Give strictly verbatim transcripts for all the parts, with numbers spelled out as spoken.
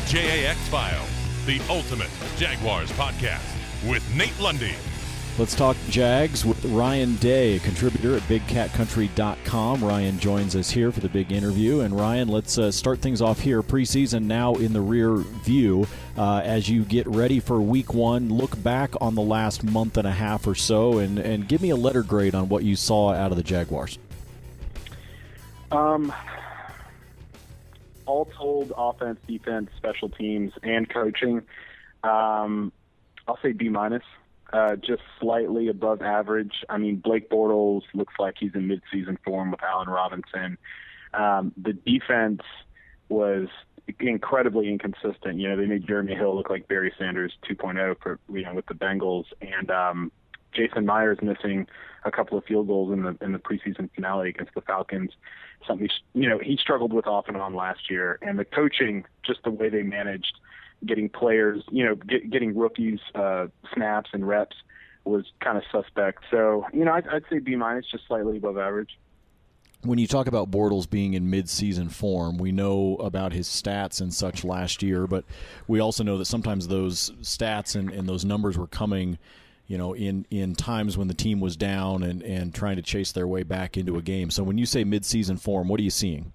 J A X Files, the ultimate Jaguars podcast with Nate Lundy. Let's talk Jags with Ryan Day, a contributor at big cat country dot com. Ryan joins us here for the big interview. And Ryan, let's uh, start things off here. Preseason now in the rear view. Uh, as you get ready for week one, look back on the last month and a half or so and, and give me a letter grade on what you saw out of the Jaguars. Um, all told, offense, defense, special teams, and coaching, um, I'll say B minus. Uh, just slightly above average. I mean, Blake Bortles looks like he's in midseason form with Allen Robinson. Um, the defense was incredibly inconsistent. You know, they made Jeremy Hill look like Barry Sanders two point oh for, you know, with the Bengals, and um, Jason Myers missing a couple of field goals in the in the preseason finale against the Falcons. Something, you know, he struggled with off and on last year, and the coaching, just the way they managed getting players, you know, get, getting rookies uh, snaps and reps was kind of suspect. So, you know, I'd, I'd say B minus, just slightly above average. When you talk about Bortles being in mid-season form, we know about his stats and such last year, but we also know that sometimes those stats and, and those numbers were coming, you know, in, in times when the team was down and, and trying to chase their way back into a game. So when you say mid-season form, what are you seeing?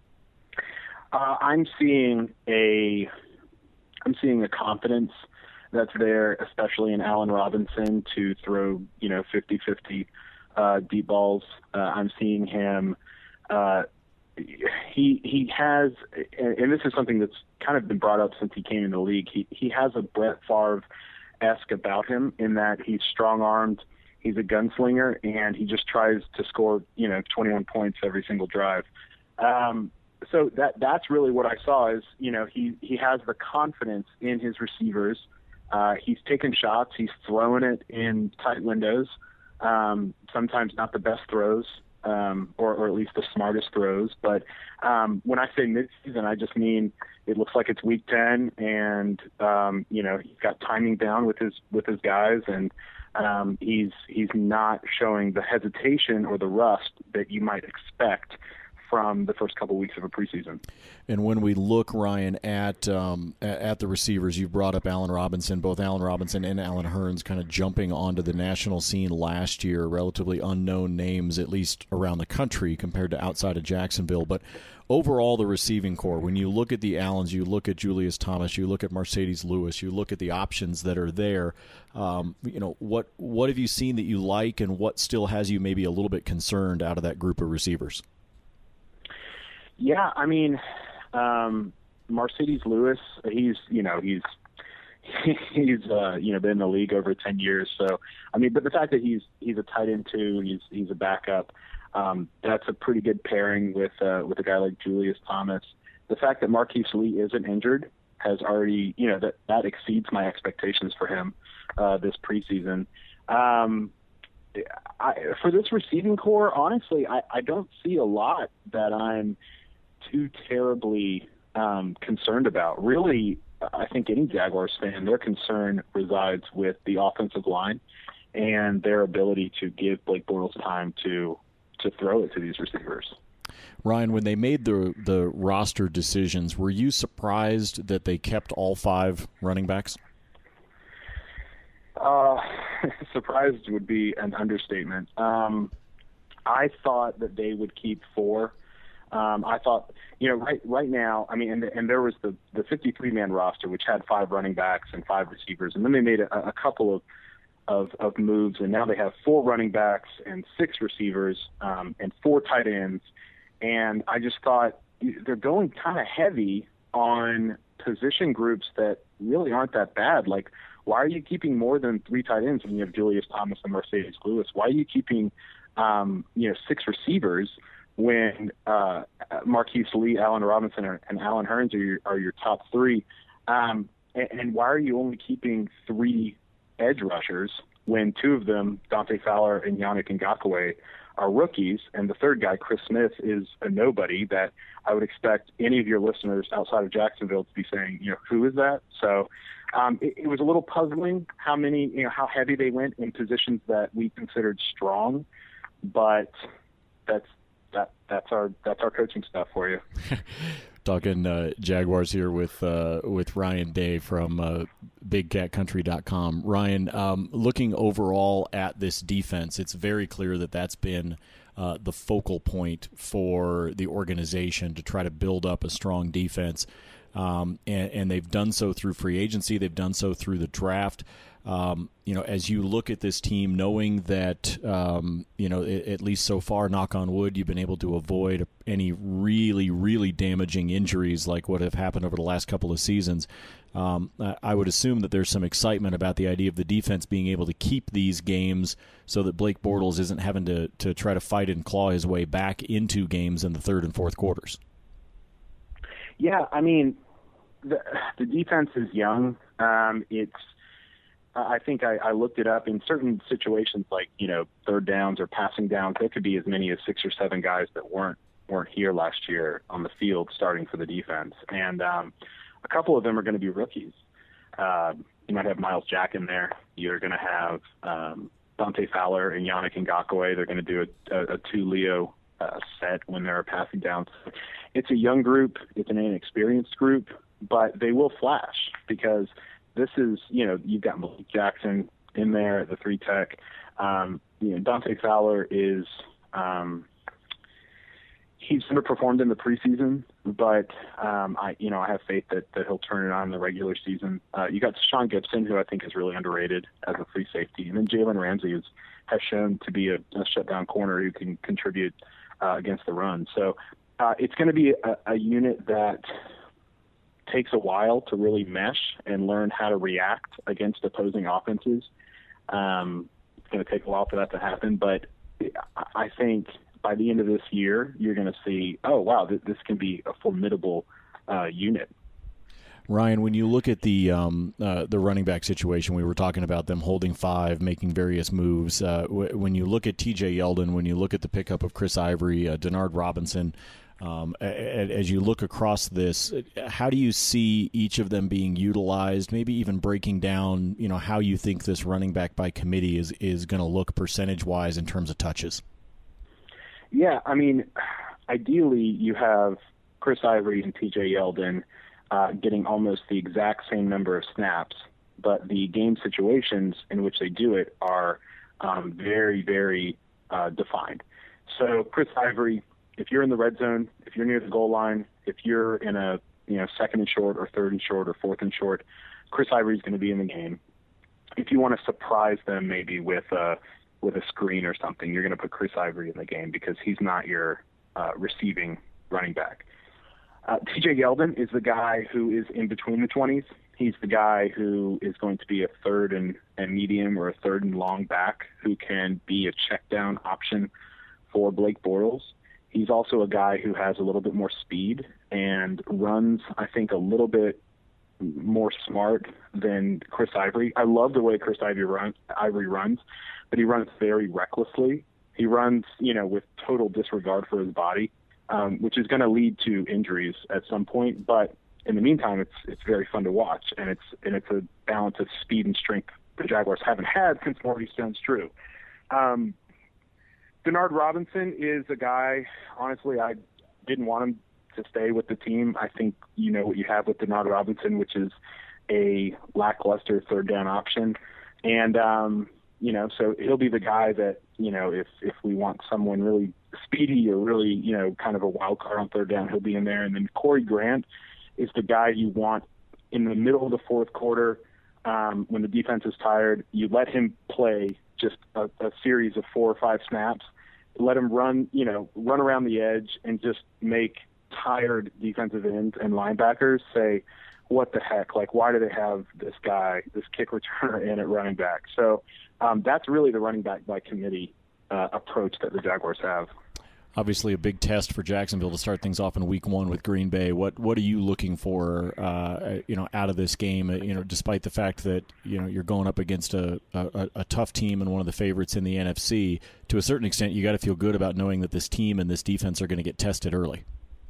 Uh, I'm seeing a... I'm seeing a confidence that's there, especially in Allen Robinson, to throw, you know, fifty-fifty uh, deep balls. Uh, I'm seeing him. Uh, he he has, and this is something that's kind of been brought up since he came in the league. He he has a Brett Favre-esque about him in that he's strong-armed, he's a gunslinger, and he just tries to score, you know, twenty-one points every single drive. Um, So that that's really what I saw is, you know, he, he has the confidence in his receivers. Uh, he's taken shots. He's throwing it in tight windows, um, sometimes not the best throws, um, or, or at least the smartest throws. But um, when I say midseason, I just mean it looks like it's week ten, and, um, you know, he's got timing down with his with his guys, and um, he's he's not showing the hesitation or the rust that you might expect from the first couple of weeks of a preseason. And when we look, Ryan, at um, at the receivers, you've brought up Allen Robinson. Both Allen Robinson and Allen Hurns kind of jumping onto the national scene last year, relatively unknown names, at least around the country compared to outside of Jacksonville. But overall, the receiving core, when you look at the Allens, you look at Julius Thomas, you look at Marcedes Lewis, you look at the options that are there, um, you know, what, what have you seen that you like, and what still has you maybe a little bit concerned out of that group of receivers? Yeah, I mean, um, Marcedes Lewis, he's, you know, he's, he's, uh, you know, been in the league over ten years. So, I mean, but the fact that he's, he's a tight end too, he's, he's a backup, um, that's a pretty good pairing with, uh, with a guy like Julius Thomas. The fact that Marquise Lee isn't injured has already, you know, that, that exceeds my expectations for him, uh, this preseason. Um, I, for this receiving core, honestly, I, I don't see a lot that I'm too terribly um, concerned about. Really, I think any Jaguars fan, their concern resides with the offensive line and their ability to give Blake Bortles time to to throw it to these receivers. Ryan, when they made the the roster decisions, were you surprised that they kept all five running backs? Uh, surprised would be an understatement. Um, I thought that they would keep four. Um, I thought, you know, right right now, I mean, and, and there was the, the fifty-three man roster, which had five running backs and five receivers, and then they made a, a couple of, of of moves, and now they have four running backs and six receivers um, and four tight ends, and I just thought they're going kind of heavy on position groups that really aren't that bad. Like, why are you keeping more than three tight ends when you have Julius Thomas and Marcedes Lewis? Why are you keeping, um, you know, six receivers when uh, Marquise Lee, Allen Robinson, and Allen Hurns are your, are your top three? Um, and, and why are you only keeping three edge rushers when two of them, Dante Fowler and Yannick Ngakoue, are rookies, and the third guy, Chris Smith, is a nobody that I would expect any of your listeners outside of Jacksonville to be saying, you know, who is that? So um, it, it was a little puzzling how many, you know, how heavy they went in positions that we considered strong, but that's that that's our that's our coaching stuff for you. Talking uh, Jaguars here with uh, with Ryan Day from uh, big cat country dot com. Ryan, um, looking overall at this defense, it's very clear that that's been uh, the focal point for the organization to try to build up a strong defense. Um, and, and they've done so through free agency. They've done so through the draft. Um, you know, as you look at this team, knowing that, um, you know, it, at least so far, knock on wood, you've been able to avoid any really, really damaging injuries like what have happened over the last couple of seasons. Um, I would assume that there's some excitement about the idea of the defense being able to keep these games so that Blake Bortles isn't having to, to try to fight and claw his way back into games in the third and fourth quarters. Yeah, I mean, the, the defense is young. Um, it's, I think I, I looked it up in certain situations, like, you know, third downs or passing downs. There could be as many as six or seven guys that weren't weren't here last year on the field starting for the defense, and um, a couple of them are going to be rookies. Uh, you might have Myles Jack in there. You're going to have um, Dante Fowler and Yannick Ngakoue. They're going to do a, a, a two Leo uh, set when they're passing downs. It's a young group. It's an inexperienced group, but they will flash because this is, you know, you've got Malik Jackson in there at the three tech. Um, you know, Dante Fowler is, um, he's underperformed in the preseason, but um, I, you know, I have faith that, that he'll turn it on in the regular season. Uh, you got Sean Gibson, who I think is really underrated as a free safety, and then Jalen Ramsey is, has shown to be a, a shutdown corner who can contribute uh, against the run. So uh, it's going to be a, a unit that takes a while to really mesh and learn how to react against opposing offenses. Um, it's going to take a while for that to happen, but I think by the end of this year, you're going to see, oh, wow, th- this can be a formidable uh, unit. Ryan, when you look at the um, uh, the running back situation, we were talking about them holding five, making various moves. Uh, w- when you look at T J Yeldon, when you look at the pickup of Chris Ivory, uh, Denard Robinson, Um, as you look across this, how do you see each of them being utilized, maybe even breaking down, you know, how you think this running back by committee is, is going to look percentage-wise in terms of touches? Yeah, I mean, ideally you have Chris Ivory and T J Yeldon uh, getting almost the exact same number of snaps, but the game situations in which they do it are um, very, very uh, defined. So Chris Ivory, if you're in the red zone, if you're near the goal line, if you're in a you know second and short or third and short or fourth and short, Chris Ivory is going to be in the game. If you want to surprise them maybe with a with a screen or something, you're going to put Chris Ivory in the game because he's not your uh, receiving running back. Uh, T J Yeldon is the guy who is in between the twenties. He's the guy who is going to be a third and, and medium or a third and long back who can be a check down option for Blake Bortles. He's also a guy who has a little bit more speed and runs, I think, a little bit more smart than Chris Ivory. I love the way Chris Ivory runs, Ivory runs, but he runs very recklessly. He runs, you know, with total disregard for his body, um, which is going to lead to injuries at some point. But in the meantime, it's it's very fun to watch, and it's and it's a balance of speed and strength the Jaguars haven't had since Marty Stone's Drew. Um, Denard Robinson is a guy, honestly, I didn't want him to stay with the team. I think you know what you have with Denard Robinson, which is a lackluster third down option. And, um, you know, so he'll be the guy that, you know, if, if we want someone really speedy or really, you know, kind of a wild card on third down, he'll be in there. And then Corey Grant is the guy you want in the middle of the fourth quarter um, when the defense is tired. You let him play just a, a series of four or five snaps, let him run, you know, run around the edge and just make tired defensive ends and linebackers say, what the heck? Like, why do they have this guy, this kick returner in at running back? So um, that's really the running back by committee uh, approach that the Jaguars have. Obviously a big test for Jacksonville to start things off in week one with Green Bay. What what are you looking for, uh, you know, out of this game? You know, despite the fact that you know you're going up against a, a, a tough team and one of the favorites in the N F C, to a certain extent, you got to feel good about knowing that this team and this defense are going to get tested early.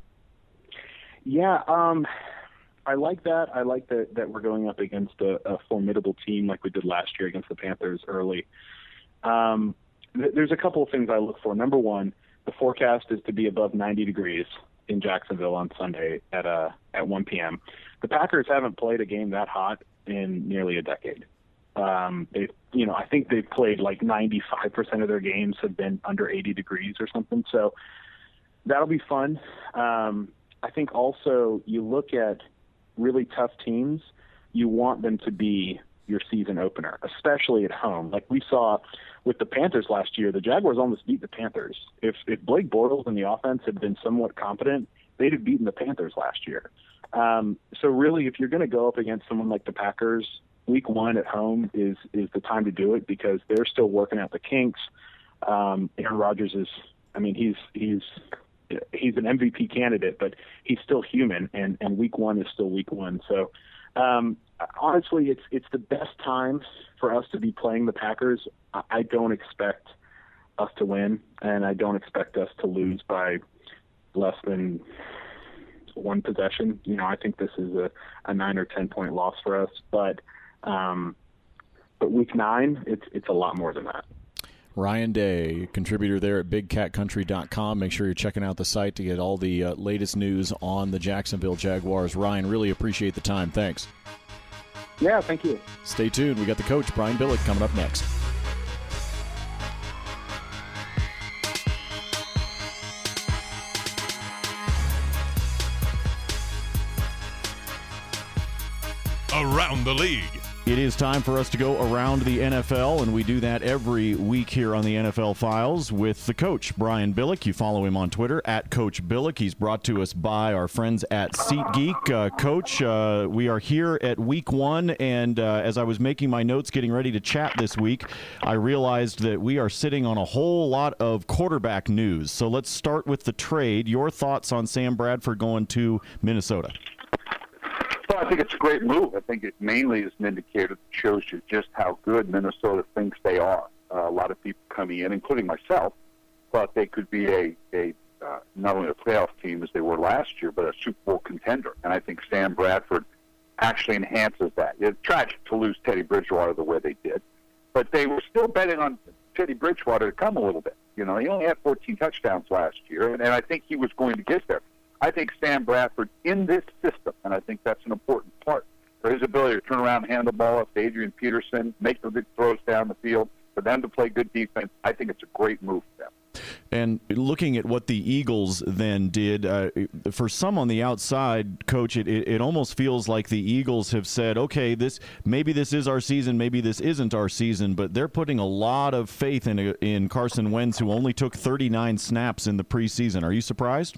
Yeah, um, I like that. I like that that we're going up against a, a formidable team like we did last year against the Panthers early. Um, th- there's a couple of things I look for. Number one, the forecast is to be above ninety degrees, in Jacksonville on Sunday at uh, at one p.m. The Packers haven't played a game that hot in nearly a decade. Um, they, you know, I think they've played like ninety-five percent of their games have been under eighty degrees or something. So that'll be fun. Um, I think also you look at really tough teams, you want them to be your season opener, especially at home. Like we saw with the Panthers last year, the Jaguars almost beat the Panthers. If if Blake Bortles and the offense had been somewhat competent, they'd have beaten the Panthers last year. Um, so really, if you're going to go up against someone like the Packers, week one at home is is the time to do it because they're still working out the kinks. Um, Aaron Rodgers is, I mean, he's he's he's an M V P candidate, but he's still human, and, and week one is still week one. So um, honestly, it's it's the best time for us to be playing the Packers. I, I don't expect us to win, and I don't expect us to lose by less than one possession. You know, I think this is a, a nine or ten point loss for us, but um, but week nine, it's it's a lot more than that. Ryan Day, contributor there at big cat country dot com. Make sure you're checking out the site to get all the uh, latest news on the Jacksonville Jaguars. Ryan, really appreciate the time. Thanks. Yeah, thank you. Stay tuned. We got the coach, Brian Billick, coming up next. Around the League. It is time for us to go around the N F L, and we do that every week here on the N F L Files with the coach, Brian Billick. You follow him on Twitter, at Coach Billick. He's brought to us by our friends at SeatGeek. Uh, Coach, uh, we are here at week one, and uh, as I was making my notes getting ready to chat this week, I realized that we are sitting on a whole lot of quarterback news. So let's start with the trade. Your thoughts on Sam Bradford going to Minnesota? Well, I think it's a great move. I think it mainly is an indicator that shows you just how good Minnesota thinks they are. Uh, a lot of people coming in, including myself, thought they could be a, a uh, not only a playoff team as they were last year, but a Super Bowl contender. And I think Sam Bradford actually enhances that. It's tragic to lose Teddy Bridgewater the way they did, but they were still betting on Teddy Bridgewater to come a little bit. You know, he only had fourteen touchdowns last year, and, and I think he was going to get there. I think Sam Bradford in this system, and I think that's an important part, for his ability to turn around and hand the ball up to Adrian Peterson, make the big throws down the field, for them to play good defense, I think it's a great move for them. And looking at what the Eagles then did, uh, for some on the outside, Coach, it, it, it almost feels like the Eagles have said, okay, this maybe this is our season, maybe this isn't our season, but they're putting a lot of faith in, in Carson Wentz, who only took thirty-nine snaps in the preseason. Are you surprised?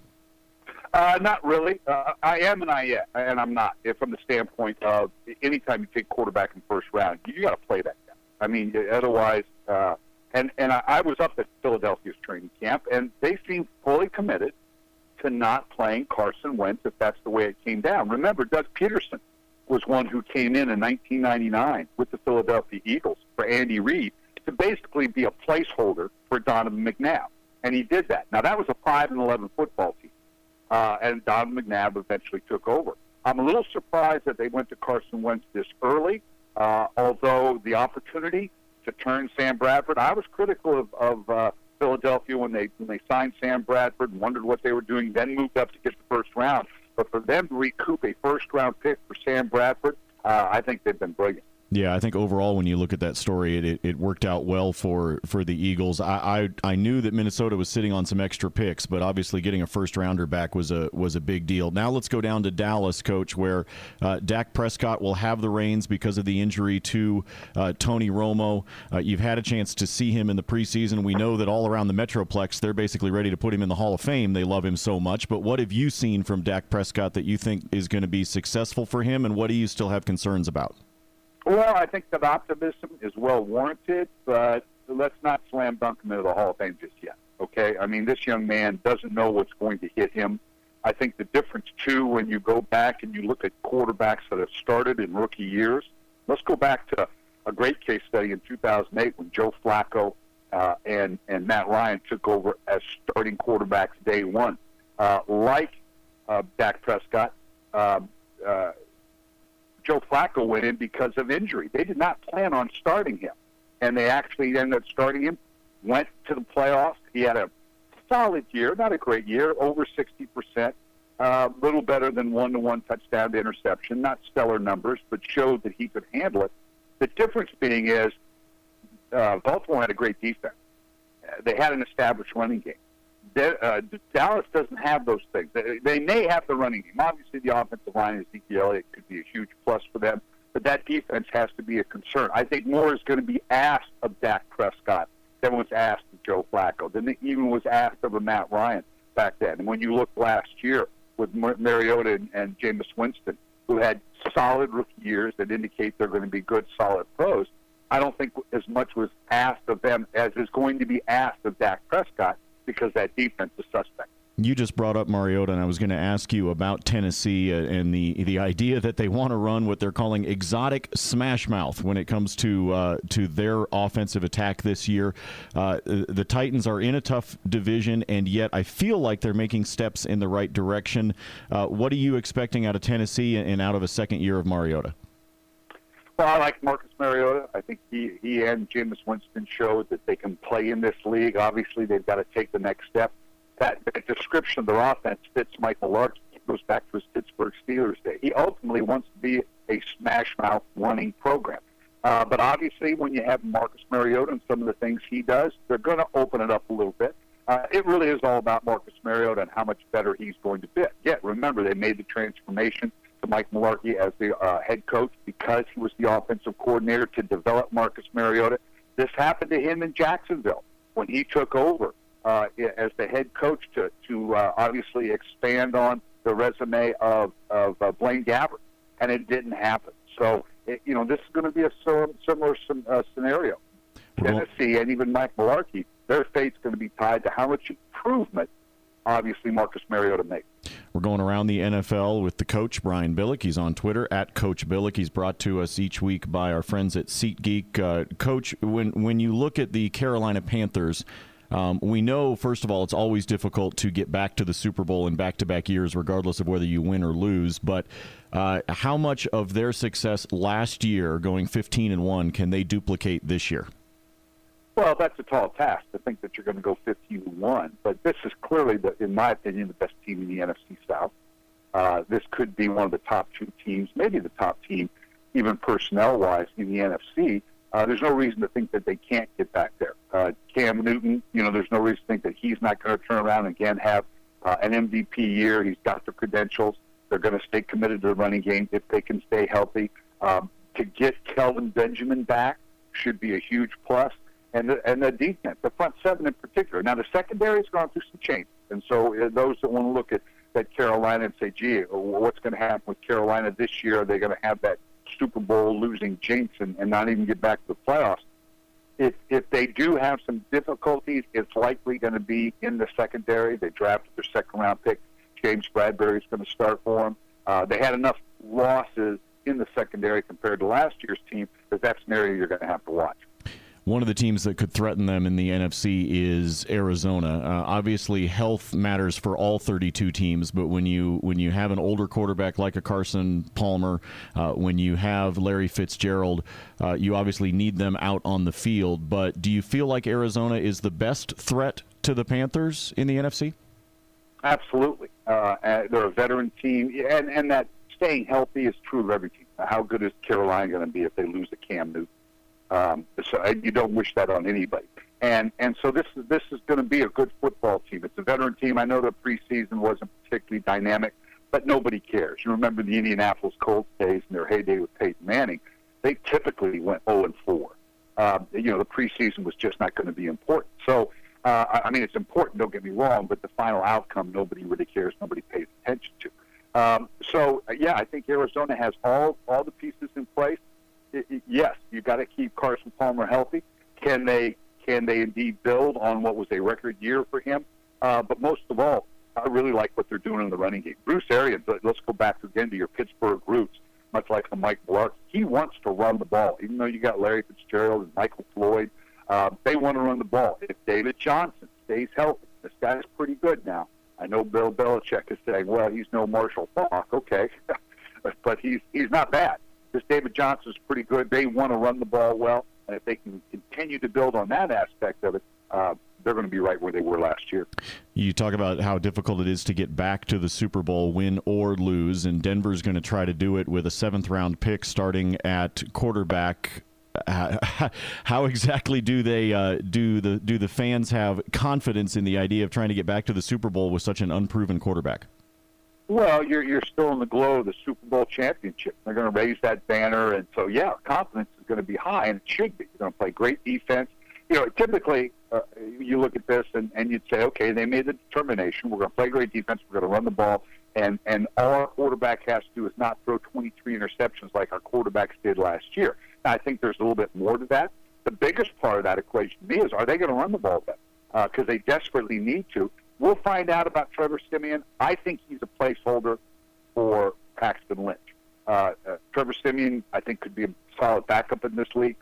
Uh, not really. Uh, I am and I am, and I'm not. From the standpoint of anytime you take quarterback in the first round, you got to play that guy. I mean, otherwise, uh, and and I, I was up at Philadelphia's training camp, and they seemed fully committed to not playing Carson Wentz if that's the way it came down. Remember, Doug Peterson was one who came in in nineteen ninety-nine with the Philadelphia Eagles for Andy Reid to basically be a placeholder for Donovan McNabb, and he did that. Now, that was a five and eleven football team. Uh, and Don McNabb eventually took over. I'm a little surprised that they went to Carson Wentz this early, uh, although the opportunity to turn Sam Bradford, I was critical of, of uh, Philadelphia when they when they signed Sam Bradford and wondered what they were doing, then moved up to get the first round. But for them to recoup a first-round pick for Sam Bradford, uh, I think they've been brilliant. Yeah, I think overall when you look at that story, it, it, it worked out well for, for the Eagles. I, I I knew that Minnesota was sitting on some extra picks, but obviously getting a first-rounder back was a was a big deal. Now let's go down to Dallas, Coach, where uh, Dak Prescott will have the reins because of the injury to uh, Tony Romo. Uh, you've had a chance to see him in the preseason. We know that all around the Metroplex, they're basically ready to put him in the Hall of Fame. They love him so much. But what have you seen from Dak Prescott that you think is going to be successful for him, and what do you still have concerns about? Well, I think that optimism is well warranted, but let's not slam dunk him into the Hall of Fame just yet, okay? I mean, this young man doesn't know what's going to hit him. I think the difference, too, when you go back and you look at quarterbacks that have started in rookie years, let's go back to a great case study in two thousand eight when Joe Flacco uh, and, and Matt Ryan took over as starting quarterbacks day one. Uh, like uh, Dak Prescott, uh, uh Joe Flacco went in because of injury. They did not plan on starting him, and they actually ended up starting him, went to the playoffs. He had a solid year, not a great year, over sixty percent, a uh, little better than one-to-one touchdown to interception, not stellar numbers, but showed that he could handle it. The difference being is uh, Baltimore had a great defense. Uh, they had an established running game. De- uh, Dallas doesn't have those things. They, they may have the running game. Obviously, the offensive line, Ezekiel Elliott, could be a huge plus for them, but that defense has to be a concern. I think more is going to be asked of Dak Prescott than was asked of Joe Flacco, than even was asked of a Matt Ryan back then. And when you look last year with Mar- Mariota and, and Jameis Winston, who had solid rookie years that indicate they're going to be good, solid pros, I don't think as much was asked of them as is going to be asked of Dak Prescott, because that defense is suspect. You just brought up Mariota, and I was going to ask you about Tennessee and the the idea that they want to run what they're calling exotic smash mouth when it comes to uh, to their offensive attack this year. Uh, the Titans are in a tough division, and yet I feel like they're making steps in the right direction. Uh, what are you expecting out of Tennessee and out of a second year of Mariota? Well, I like Marcus Mariota. I think he, he and Jameis Winston showed that they can play in this league. Obviously, they've got to take the next step. That, that description of their offense fits Mike Mularkey. It goes back to his Pittsburgh Steelers day. He ultimately wants to be a smash-mouth running program. Uh, but obviously, when you have Marcus Mariota and some of the things he does, they're going to open it up a little bit. Uh, it really is all about Marcus Mariota and how much better he's going to be. Yet, remember, they made the transformation to Mike Mularkey as the uh, head coach because he was the offensive coordinator to develop Marcus Mariota. This happened to him in Jacksonville when he took over uh, as the head coach to, to uh, obviously expand on the resume of, of uh, Blaine Gabbert, and it didn't happen. So, it, you know, this is going to be a similar uh, scenario. Tennessee and even Mike Mularkey, their fate's going to be tied to how much improvement obviously Marcus Mariota makes. We're going around the N F L with the coach, Brian Billick. He's on Twitter, at Coach Billick. He's brought to us each week by our friends at SeatGeek. Uh, Coach, when, when you look at the Carolina Panthers, um, we know, first of all, it's always difficult to get back to the Super Bowl in back-to-back years, regardless of whether you win or lose. But uh, how much of their success last year, going fifteen and one, can they duplicate this year? Well, that's a tall task to think that you're going to go fifteen and one, but this is clearly, the, in my opinion, the best team in the N F C South. Uh, this could be one of the top two teams, maybe the top team, even personnel-wise, in the N F C. Uh, there's no reason to think that they can't get back there. Uh, Cam Newton, you know, there's no reason to think that he's not going to turn around and again have uh, an M V P year. He's got the credentials. They're going to stay committed to the running game if they can stay healthy. Um, to get Kelvin Benjamin back should be a huge plus. And the, and the defense, the front seven in particular. Now, the secondary has gone through some changes. And so uh, those that want to look at, at Carolina and say, gee, what's going to happen with Carolina this year? Are they going to have that Super Bowl losing jinx and, and not even get back to the playoffs? If, if they do have some difficulties, it's likely going to be in the secondary. They drafted their second-round pick. James Bradbury is going to start for them. Uh, they had enough losses in the secondary compared to last year's team that that's an area you're going to have to watch. One of the teams that could threaten them in the N F C is Arizona. Uh, obviously, health matters for all thirty-two teams, but when you when you have an older quarterback like a Carson Palmer, uh, when you have Larry Fitzgerald, uh, you obviously need them out on the field. But do you feel like Arizona is the best threat to the Panthers in the N F C? Absolutely. Uh, they're a veteran team, and, and that staying healthy is true of every team. How good is Carolina going to be if they lose a Cam Newton? Um, so you don't wish that on anybody. And and so this is this is going to be a good football team. It's a veteran team. I know the preseason wasn't particularly dynamic, but nobody cares. You remember the Indianapolis Colts days in their heyday with Peyton Manning. They typically went oh and four. Um, you know, the preseason was just not going to be important. So, uh, I mean, it's important, don't get me wrong, but the final outcome, nobody really cares. Nobody pays attention to. Um, so, yeah, I think Arizona has all, all the pieces in place. It, it, yes, you got to keep Carson Palmer healthy. Can they can they indeed build on what was a record year for him? Uh, but most of all, I really like what they're doing in the running game. Bruce Arians, let's go back again to your Pittsburgh roots, much like a Mike Mularkey. He wants to run the ball. Even though you got Larry Fitzgerald and Michael Floyd, uh, they want to run the ball. If David Johnson stays healthy, this guy's pretty good now. I know Bill Belichick is saying, well, he's no Marshall Faulk, okay, but he's he's not bad. This David Johnson's pretty good. They want to run the ball well, and if they can continue to build on that aspect of it, uh, they're going to be right where they were last year. You talk about how difficult it is to get back to the Super Bowl, win or lose, and Denver's going to try to do it with a seventh-round pick starting at quarterback. Uh, how exactly do they uh, do the do the fans have confidence in the idea of trying to get back to the Super Bowl with such an unproven quarterback? Well, you're you're still in the glow of the Super Bowl championship. They're going to raise that banner, and so yeah, confidence is going to be high, and it should be. You're going to play great defense. You know, typically uh, you look at this and, and you'd say, okay, they made the determination. We're going to play great defense. We're going to run the ball, and and all our quarterback has to do is not throw twenty-three interceptions like our quarterbacks did last year. Now, I think there's a little bit more to that. The biggest part of that equation to me is, are they going to run the ball better? Because uh, they desperately need to. We'll find out about Trevor Siemian. I think he's a placeholder for Paxton Lynch. Uh, uh, Trevor Siemian, I think, could be a solid backup in this league.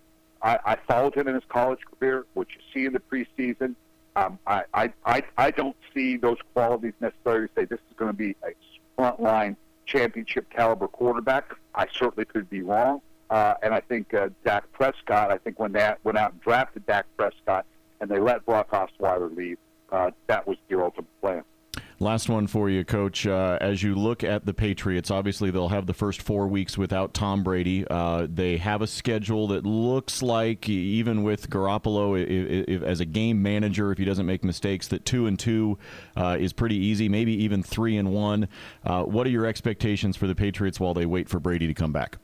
I, I followed him in his college career, what you see in the preseason. Um, I, I, I, I don't see those qualities necessarily to say this is going to be a frontline championship caliber quarterback. I certainly could be wrong. Uh, and I think uh, Dak Prescott, I think when they went out and drafted Dak Prescott and they let Brock Osweiler leave, uh, that was their ultimate plan. Last one for you, Coach. Uh, as you look at the Patriots, obviously they'll have the first four weeks without Tom Brady. Uh, they have a schedule that looks like, even with Garoppolo if, if, as a game manager, if he doesn't make mistakes, that two and two uh, is pretty easy, maybe even three and one. Uh, what are your expectations for the Patriots while they wait for Brady to come back?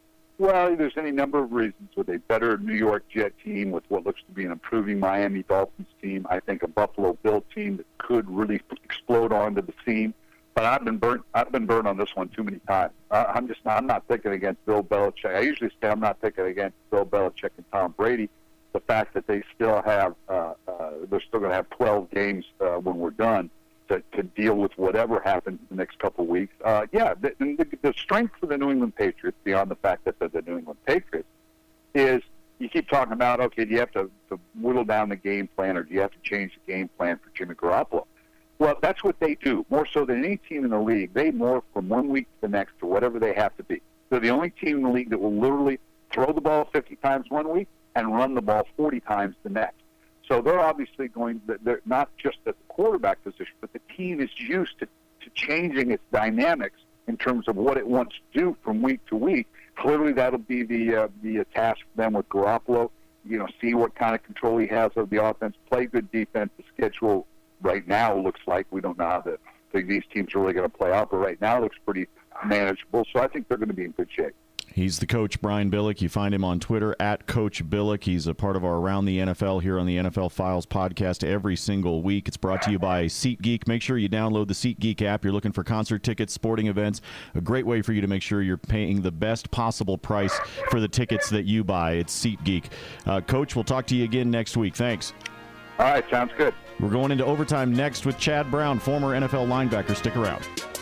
Well, there's any number of reasons. With a better New York Jet team, with what looks to be an improving Miami Dolphins team, I think a Buffalo Bill team that could really explode onto the scene. But I've been burnt. I've been burned on this one too many times. Uh, I'm just not. I'm not picking against Bill Belichick. I usually say I'm not picking against Bill Belichick and Tom Brady. The fact that they still have, uh, uh, they're still going to have twelve games uh, when we're done to, to deal with whatever happens in the next couple of weeks. Uh, yeah, the, the, the strength for the New England Patriots, beyond the fact that they're the New England Patriots, is you keep talking about, okay, do you have to, to whittle down the game plan, or do you have to change the game plan for Jimmy Garoppolo? Well, that's what they do, more so than any team in the league. They morph from one week to the next to whatever they have to be. They're the only team in the league that will literally throw the ball fifty times one week and run the ball forty times the next. So they're obviously going, they're not just at the quarterback position, but the team is used to, to changing its dynamics in terms of what it wants to do from week to week. Clearly that'll be the uh, the task for them with Garoppolo. You know, see what kind of control he has of the offense, play good defense. The schedule right now looks like, we don't know how the, these teams are really going to play out, but right now it looks pretty manageable. So I think they're going to be in good shape. He's the coach, Brian Billick. You find him on Twitter, at Coach Billick. He's a part of our Around the N F L here on the N F L Files podcast every single week. It's brought to you by SeatGeek. Make sure you download the SeatGeek app. You're looking for concert tickets, sporting events. A great way for you to make sure you're paying the best possible price for the tickets that you buy. It's SeatGeek. Uh, Coach, we'll talk to you again next week. Thanks. All right, sounds good. We're going into overtime next with Chad Brown, former N F L linebacker. Stick around.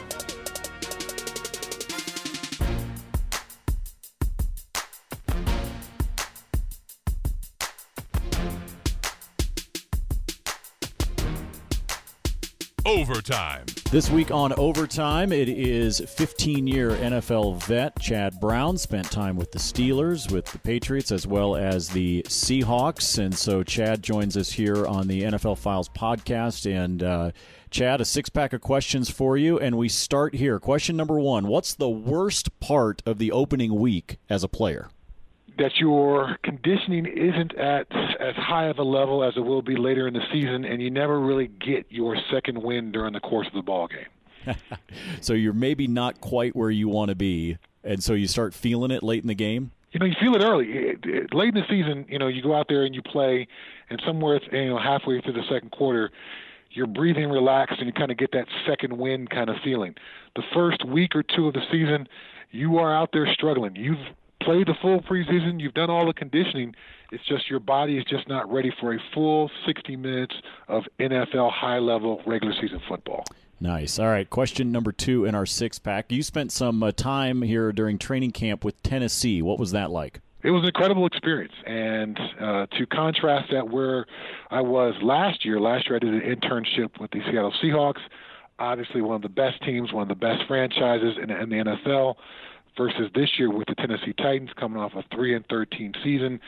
Overtime. This week on Overtime, it is fifteen-year N F L vet Chad Brown. Spent time with the Steelers, with the Patriots, as well as the Seahawks. And so Chad joins us here on the N F L Files podcast. And uh, Chad, a six-pack of questions for you. And we start here. Question number one, what's the worst part of the opening week as a player? That your conditioning isn't at as high of a level as it will be later in the season, and you never really get your second win during the course of the ball game. So you're maybe not quite where you want to be, and so you start feeling it late in the game? You know, you feel it early. It, it, late in the season, you know, you go out there and you play, and somewhere, you know, halfway through the second quarter, you're breathing relaxed, and you kind of get that second win kind of feeling. The first week or two of the season, you are out there struggling. You've played the full preseason, you've done all the conditioning. It's just your body is just not ready for a full sixty minutes of N F L high-level regular season football. Nice. All right, question number two in our six-pack. You spent some uh, time here during training camp with Tennessee. What was that like? It was an incredible experience, and uh, to contrast that where I was last year, last year I did an internship with the Seattle Seahawks, obviously one of the best teams, one of the best franchises in, in the N F L, versus this year with the Tennessee Titans coming off a three and thirteen season.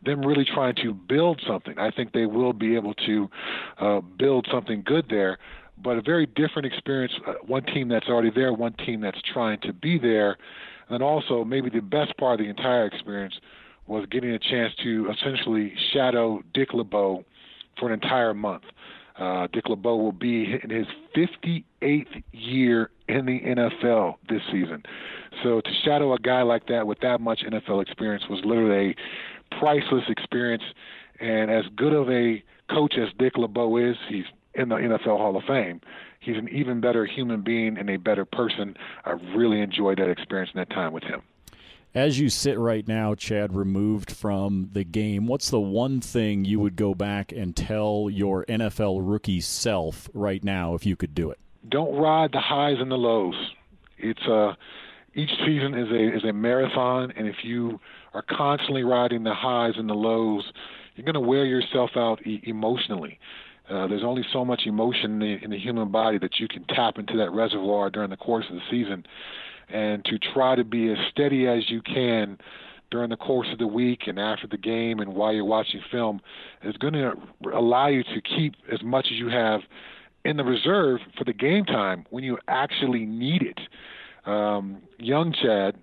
them really trying to build something. I think they will be able to uh, build something good there, but a very different experience, uh, one team that's already there, one team that's trying to be there, and also maybe the best part of the entire experience was getting a chance to essentially shadow Dick LeBeau for an entire month. Uh, Dick LeBeau will be in his fifty-eighth year in the N F L this season. So to shadow a guy like that with that much N F L experience was literally a priceless experience. And as good of a coach as Dick LeBeau is, he's in the N F L Hall of Fame. He's an even better human being and a better person. I really enjoyed that experience and that time with him. As you sit right now, Chad, removed from the game, what's the one thing you would go back and tell your N F L rookie self right now if you could do it? Don't ride the highs and the lows. It's a, each season is a is a marathon, and if you are constantly riding the highs and the lows, you're going to wear yourself out e- emotionally. Uh, there's only so much emotion in the, in the human body that you can tap into that reservoir during the course of the season. And to try to be as steady as you can during the course of the week and after the game and while you're watching film is going to allow you to keep as much as you have in the reserve for the game time when you actually need it. Um, young Chad,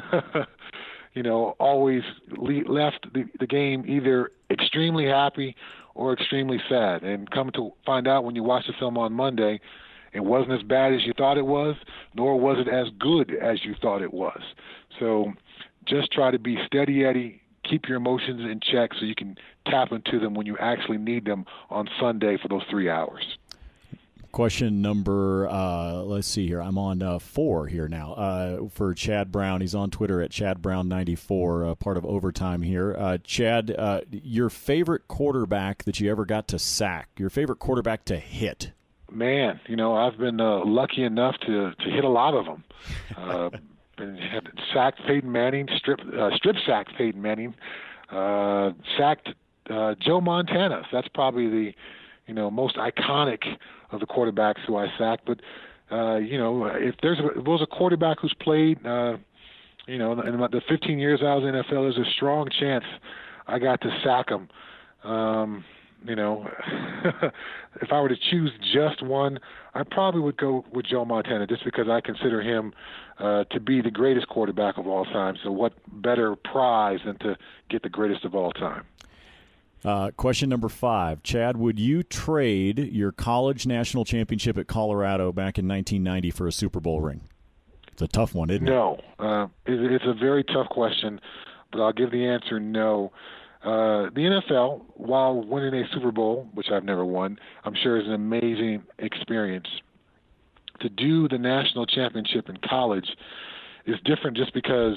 you know, always le- left the, the game either extremely happy or extremely sad. And come to find out when you watch the film on Monday, it wasn't as bad as you thought it was, nor was it as good as you thought it was. So just try to be steady, Eddie. Keep your emotions in check so you can tap into them when you actually need them on Sunday for those three hours. Question number, uh, let's see here. I'm on uh, four here now uh, for Chad Brown. He's on Twitter at Chad Brown ninety-four, uh, part of Overtime here. Uh, Chad, uh, your favorite quarterback that you ever got to sack, your favorite quarterback to hit? Man, you know, I've been uh, lucky enough to, to hit a lot of them. Uh, been, had sacked Peyton Manning, strip uh, strip sacked Peyton Manning, uh, sacked uh, Joe Montana. So that's probably the, you know, most iconic of the quarterbacks who I sacked. But uh, you know, if there's a, if there was a quarterback who's played, uh, you know, in the fifteen years I was in the N F L, there's a strong chance I got to sack him. Um, You know, if I were to choose just one, I probably would go with Joe Montana just because I consider him uh, to be the greatest quarterback of all time. So what better prize than to get the greatest of all time? Uh, question number five. Chad, would you trade your college national championship at Colorado back in nineteen ninety for a Super Bowl ring? It's a tough one, isn't no. it? No. Uh, it, it's a very tough question, but I'll give the answer no. Uh, the N F L, while winning a Super Bowl, which I've never won, I'm sure is an amazing experience. To do the national championship in college is different just because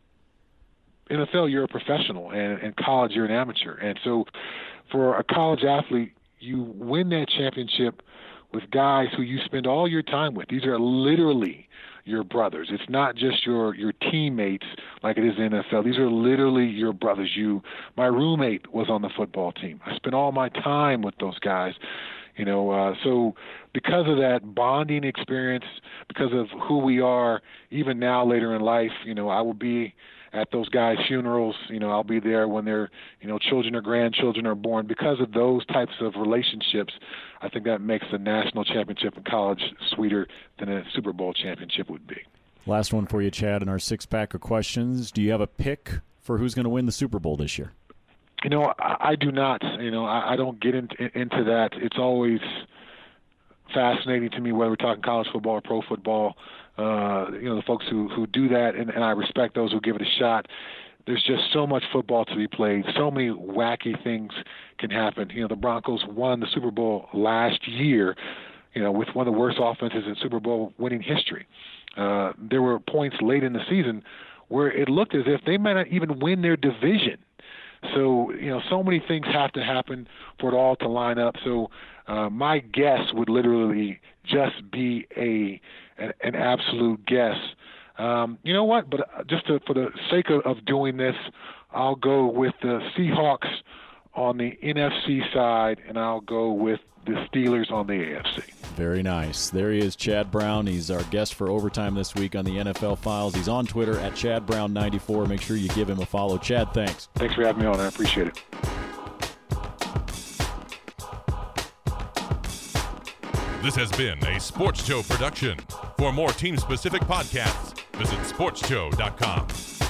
N F L, you're a professional, and in college, you're an amateur. And so for a college athlete, you win that championship with guys who you spend all your time with. These are literally your brothers. It's not just your your teammates like it is in the N F L. These are literally your brothers. You, my roommate was on the football team. I spent all my time with those guys. You know, uh, so because of that bonding experience, because of who we are, even now later in life, you know, I will be at those guys' funerals. You know, I'll be there when their, you know, children or grandchildren are born. Because of those types of relationships, I think that makes the national championship in college sweeter than a Super Bowl championship would be. Last one for you, Chad, in our six-pack of questions. Do you have a pick for who's going to win the Super Bowl this year? You know, I, I do not. You know, I, I don't get into, into that. It's always fascinating to me whether we're talking college football or pro football. Uh, you know, the folks who, who do that, and, and I respect those who give it a shot. There's just so much football to be played. So many wacky things can happen. You know, the Broncos won the Super Bowl last year, you know, with one of the worst offenses in Super Bowl winning history. Uh, there were points late in the season where it looked as if they might not even win their division. So, you know, so many things have to happen for it all to line up. So uh, my guess would literally just be a an, an absolute guess. Um, you know what? But just to, for the sake of, of doing this, I'll go with the Seahawks on the N F C side, and I'll go with the Steelers on the A F C. Very nice. There he is, Chad Brown. He's our guest for Overtime this week on the N F L Files. He's on Twitter at Chad Brown ninety-four. Make sure you give him a follow. Chad, thanks. Thanks for having me on. I appreciate it. This has been a Sports Show production. For more team-specific podcasts, visit sports show dot com.